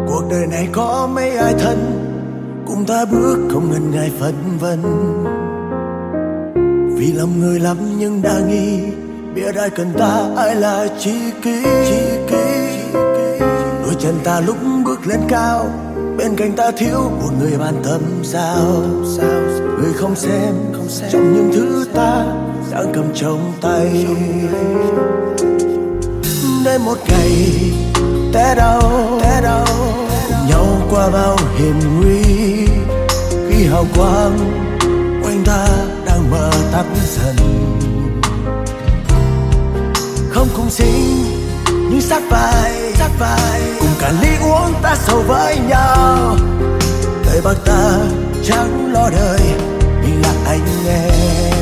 Cuộc đời này có mấy ai thân cùng ta bước không ngần ngại phân vân. Vì lòng người lắm nhưng đa nghi, biết ai cần ta ai là tri kỷ. Đôi chân ta lúc bước lên cao, bên cạnh ta thiếu một người bạn tâm sao. Người không xem trong những thứ ta đang cầm trong tay. Đến một ngày té đau cùng nhau qua bao hiểm nguy, khi hào quang quanh ta đang mờ tắt dần. Không cùng sinh nhưng sát vai cùng cả ly uống ta sầu với nhau. Đời bạc ta chẳng lo đời mình là anh em.